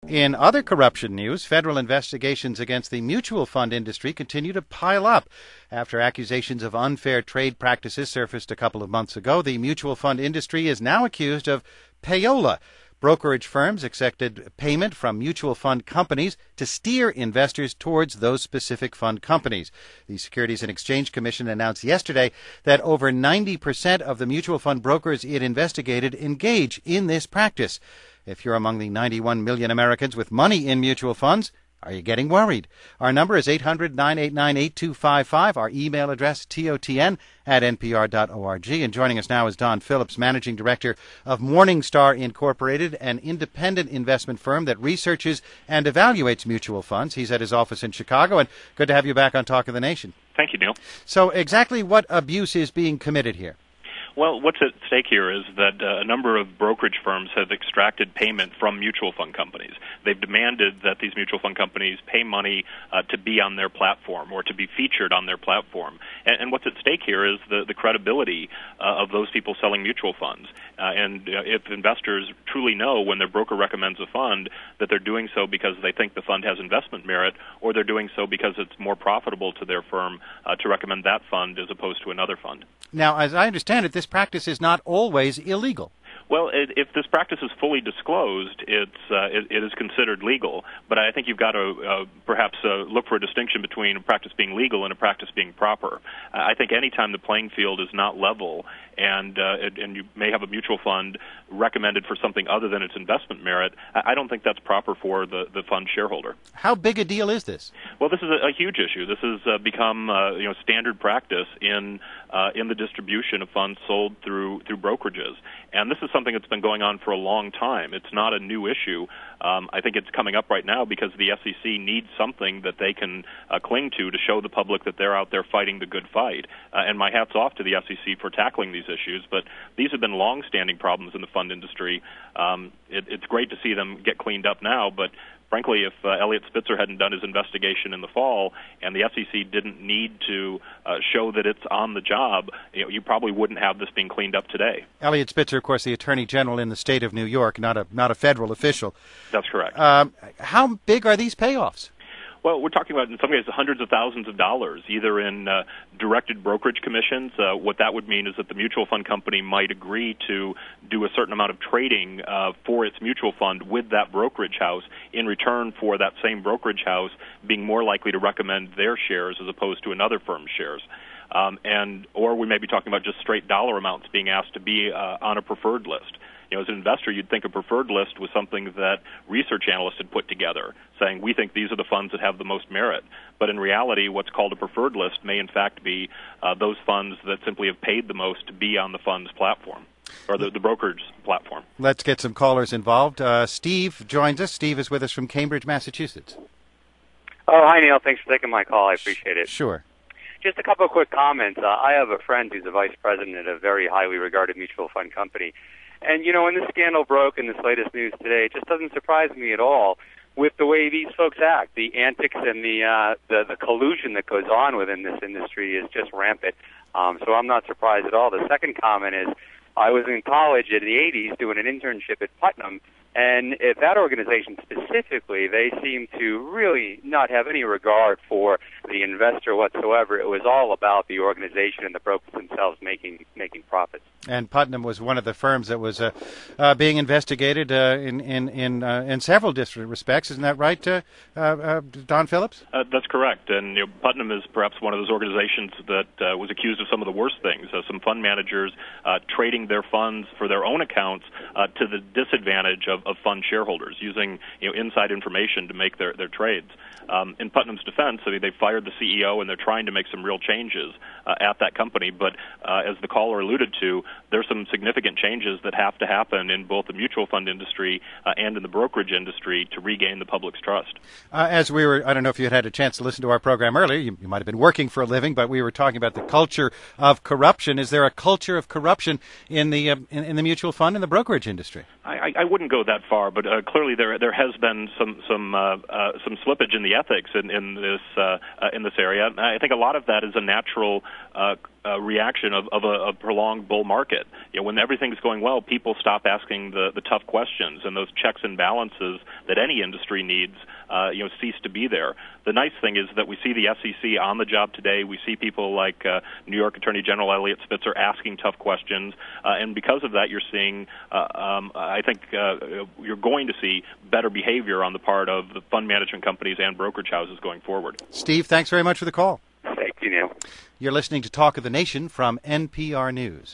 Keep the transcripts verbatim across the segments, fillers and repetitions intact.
In other corruption news, federal investigations against the mutual fund industry continue to pile up. After accusations of unfair trade practices surfaced a couple of months ago, the mutual fund industry is now accused of payola. Brokerage firms accepted payment from mutual fund companies to steer investors towards those specific fund companies. The Securities and Exchange Commission announced yesterday that over ninety percent of the mutual fund brokers it investigated engage in this practice. If you're among the ninety-one million Americans with money in mutual funds, are you getting worried? Our number is eight hundred, nine eight nine, eight two five five. Our email address, totn at npr dot org. And joining us now is Don Phillips, Managing Director of Morningstar Incorporated, an independent investment firm that researches and evaluates mutual funds. He's at his office in Chicago, and good to have you back on Talk of the Nation. Thank you, Neil. So exactly what abuse is being committed here? Well, what's at stake here is that uh, a number of brokerage firms have extracted payment from mutual fund companies. They've demanded that these mutual fund companies pay money uh, to be on their platform or to be featured on their platform. And, and what's at stake here is the, the credibility uh, of those people selling mutual funds. Uh, and uh, if investors truly know when their broker recommends a fund that they're doing so because they think the fund has investment merit, or they're doing so because it's more profitable to their firm uh, to recommend that fund as opposed to another fund. Now, as I understand it, this practice is not always illegal. Well, it, if this practice is fully disclosed, it's uh, it, it is considered legal. But I think you've got to uh, perhaps uh, look for a distinction between a practice being legal and a practice being proper. Uh, I think any time the playing field is not level, and uh, it, and you may have a mutual fund recommended for something other than its investment merit, I, I don't think that's proper for the, the fund shareholder. How big a deal is this? Well, this is a, a huge issue. This has uh, become uh, you know standard practice in uh, in the distribution of funds sold through through brokerages. And this is something that's been going on for a long time. It's not a new issue. Um, I think it's coming up right now because the S E C needs something that they can uh, cling to to show the public that they're out there fighting the good fight. Uh, and my hat's off to the S E C for tackling these issues. But these have been long-standing problems in the fund industry. Um, it, it's great to see them get cleaned up now, but frankly, if uh, Eliot Spitzer hadn't done his investigation in the fall and the S E C didn't need to uh, show that it's on the job, you know, you probably wouldn't have this being cleaned up today. Eliot Spitzer, of course, the Attorney General in the state of New York, not a not a federal official. That's correct. Um, how big are these payoffs? Well, we're talking about, in some cases, hundreds of thousands of dollars, either in uh, directed brokerage commissions. Uh, what that would mean is that the mutual fund company might agree to do a certain amount of trading uh, for its mutual fund with that brokerage house in return for that same brokerage house being more likely to recommend their shares as opposed to another firm's shares. Um, and or we may be talking about just straight dollar amounts being asked to be uh, on a preferred list. You know, as an investor, you'd think a preferred list was something that research analysts had put together, saying we think these are the funds that have the most merit. But in reality, what's called a preferred list may in fact be uh, those funds that simply have paid the most to be on the fund's platform, or the, the brokerage platform. Let's get some callers involved. Uh, Steve joins us. Steve is with us from Cambridge, Massachusetts. Oh, hi, Neil. Thanks for taking my call. I appreciate it. Sure. Just a couple of quick comments. Uh, I have a friend who's a vice president at a very highly regarded mutual fund company. And, you know, when this scandal broke in this latest news today, it just doesn't surprise me at all with the way these folks act. The antics and the uh, the, the collusion that goes on within this industry is just rampant. Um, so I'm not surprised at all. The second comment is I was in college in the eighties doing an internship at Putnam, and at that organization specifically, they seem to really not have any regard for the investor whatsoever. It was all about the organization and the brokers themselves making making profits. And Putnam was one of the firms that was uh, uh, being investigated uh, in in in, uh, in several different respects. Isn't that right, uh, uh, uh, Don Phillips? Uh, that's correct. And you know, Putnam is perhaps one of those organizations that uh, was accused of some of the worst things. Uh, some fund managers uh, trading their funds for their own accounts uh, to the disadvantage of, of fund shareholders, using you know inside information to make their, their trades. Um, in Putnam's defense, I mean, they fired the C E O and they're trying to make some real changes uh, at that company. But uh, as the caller alluded to, there's some significant changes that have to happen in both the mutual fund industry uh, and in the brokerage industry to regain the public's trust. Uh, as we were, I don't know if you had had a chance to listen to our program earlier, you, you might have been working for a living, but we were talking about the culture of corruption. Is there a culture of corruption in the uh, in, in the mutual fund and the brokerage industry? I, I wouldn't go that far, but uh, clearly there there has been some some uh, uh, some slippage in the ethics in in this uh, uh, in this area. I think a lot of that is a natural uh, uh, reaction of, of a, a prolonged bull market. You know, when everything's going well, people stop asking the, the tough questions, and those checks and balances that any industry needs, uh, you know, cease to be there. The nice thing is that we see the S E C on the job today. We see people like uh, New York Attorney General Eliot Spitzer asking tough questions, uh, and because of that, you're seeing, uh, um, I think, uh, you're going to see better behavior on the part of the fund management companies and brokerage houses going forward. Steve, thanks very much for the call. Thank you, Neil. You're listening to Talk of the Nation from N P R News.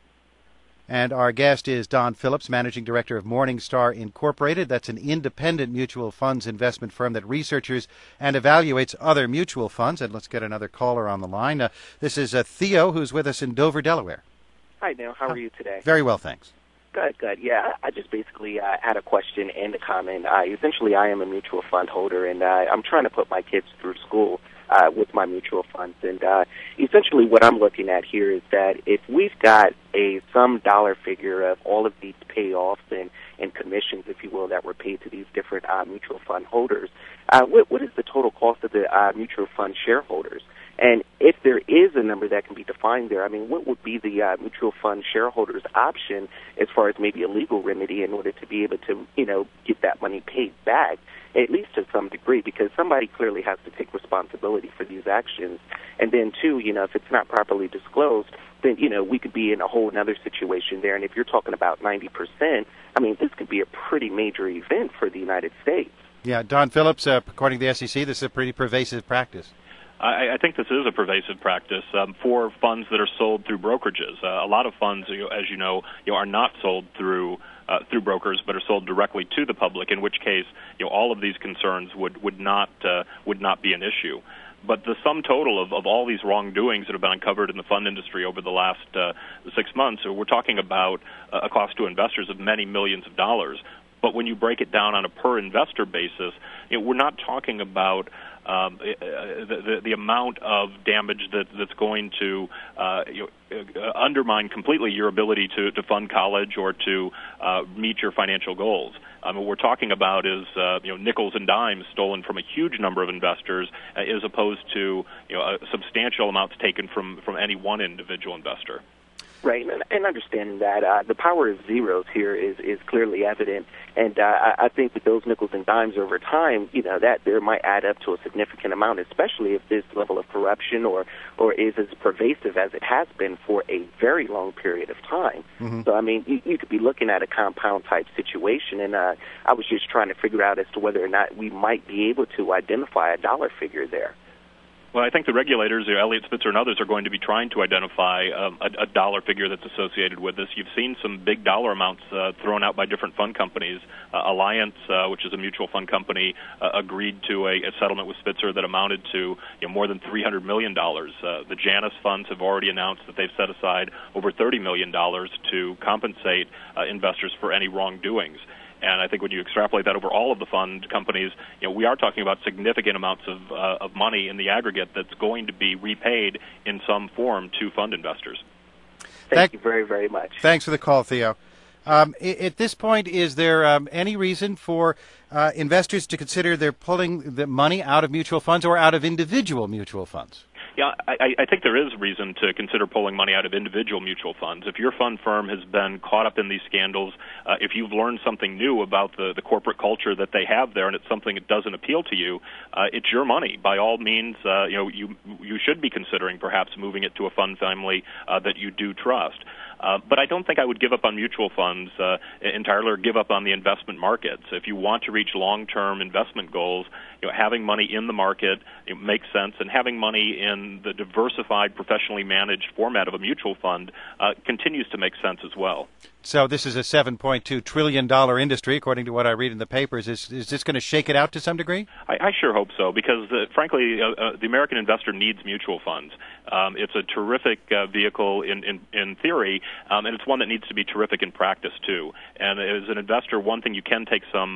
And our guest is Don Phillips, Managing Director of Morningstar Incorporated. That's an independent mutual funds investment firm that researches and evaluates other mutual funds. And let's get another caller on the line. Uh, this is uh, Theo, who's with us in Dover, Delaware. Hi, Neil. How are you today? Very well, thanks. Good, good. Yeah, I just basically uh, had a question and a comment. Uh, essentially, I am a mutual fund holder, and uh, I'm trying to put my kids through school uh, with my mutual funds. And uh, essentially what I'm looking at here is that if we've got a some dollar figure of all of these payoffs and, and commissions, if you will, that were paid to these different uh, mutual fund holders, uh, what, what is the total cost of the uh, mutual fund shareholders? And if there is a number that can be defined there, I mean, what would be the uh, mutual fund shareholders' option as far as maybe a legal remedy in order to be able to, you know, get that money paid back, at least to some degree, because somebody clearly has to take responsibility for these actions. And then, too, you know, if it's not properly disclosed, then, you know, we could be in a whole other situation there. And if you're talking about ninety percent, I mean, this could be a pretty major event for the United States. Yeah, Don Phillips, uh, according to the S E C, this is a pretty pervasive practice. I, I think this is a pervasive practice um, for funds that are sold through brokerages. Uh, a lot of funds, you know, as you know, you know, are not sold through uh, through brokers, but are sold directly to the public. In which case, you know, all of these concerns would would not uh, would not be an issue. But the sum total of, of all these wrongdoings that have been uncovered in the fund industry over the last uh, six months, we're talking about a cost to investors of many millions of dollars. But when you break it down on a per investor basis, you know, we're not talking about um, the, the, the amount of damage that, that's going to uh, you know, undermine completely your ability to, to fund college or to uh, meet your financial goals. I mean, what we're talking about is uh, you know, nickels and dimes stolen from a huge number of investors, uh, as opposed to, you know, uh, substantial amounts taken from, from any one individual investor. Right, and, and understanding that uh, the power of zeros here is, is clearly evident, and uh, I, I think that those nickels and dimes over time, you know, that there might add up to a significant amount, especially if this level of corruption or, or is as pervasive as it has been for a very long period of time. Mm-hmm. So, I mean, you, you could be looking at a compound-type situation, and uh, I was just trying to figure out as to whether or not we might be able to identify a dollar figure there. Well, I think the regulators, you know, Eliot Spitzer and others, are going to be trying to identify um, a, a dollar figure that's associated with this. You've seen some big dollar amounts uh, thrown out by different fund companies. Uh, Alliance, uh, which is a mutual fund company, uh, agreed to a, a settlement with Spitzer that amounted to, you know, more than three hundred million dollars. Uh, the Janus funds have already announced that they've set aside over thirty million dollars to compensate uh, investors for any wrongdoings. And I think when you extrapolate that over all of the fund companies, you know, we are talking about significant amounts of, uh, of money in the aggregate that's going to be repaid in some form to fund investors. Thank Thank you very, very much. Thanks for the call, Theo. Um, at this point, is there um, any reason for uh, investors to consider they're pulling the money out of mutual funds or out of individual mutual funds? Yeah, I, I think there is reason to consider pulling money out of individual mutual funds. If your fund firm has been caught up in these scandals, uh, if you've learned something new about the, the corporate culture that they have there, and it's something that doesn't appeal to you, uh, it's your money. By all means, uh, you know, you you should be considering perhaps moving it to a fund family uh, that you do trust. Uh, but I don't think I would give up on mutual funds uh, entirely, or give up on the investment markets. If you want to reach long-term investment goals, you know, having money in the market, it makes sense, and having money in the diversified, professionally managed format of a mutual fund uh, continues to make sense as well. So this is a seven point two trillion dollars industry, according to what I read in the papers. Is is this going to shake it out to some degree? I, I sure hope so, because, uh, frankly, uh, uh, the American investor needs mutual funds. Um, it's a terrific uh, vehicle in, in, in theory, um, and it's one that needs to be terrific in practice, too. And as an investor, one thing you can take some uh,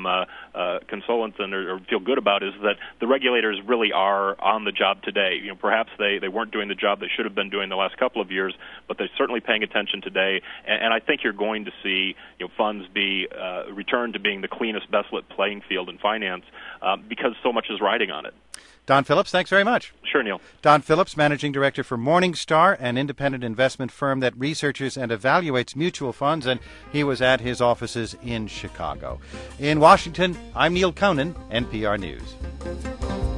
uh, consolence and or, or feel good about is that the regulators really are on the job today. You know, perhaps they, they weren't doing the job they should have been doing the last couple of years, but they're certainly paying attention today. And, and I think you're going to see you know funds be uh, returned to being the cleanest, best lit playing field in finance uh, because so much is riding on it. Don Phillips, thanks very much. Sure, Neil. Don Phillips, Managing Director for Morningstar, an independent investment firm that researches and evaluates mutual funds, and he was at his offices in Chicago. In Washington, I'm Neil Conan, N P R News.